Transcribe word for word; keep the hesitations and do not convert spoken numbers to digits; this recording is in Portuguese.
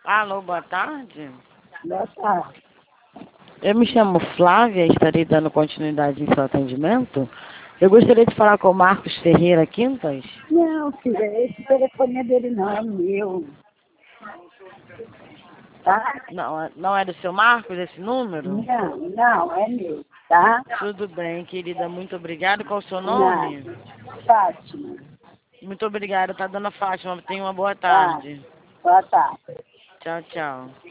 Alô, boa tarde. Boa tarde. Eu me chamo Flávia e estarei dando continuidade em seu atendimento. Eu gostaria de falar com o Marcos Ferreira Quintas. Não, filha, esse telefone é dele não, é meu. Tá? Não, é- não é do seu Marcos esse número? Não, não, é meu, tá? Tudo bem, querida. Muito obrigada. Qual o seu Não, nome? Fátima. Muito obrigada. Tá dando a Fátima. Tenha uma boa Tá, tarde. boa tarde. Tchau, tchau.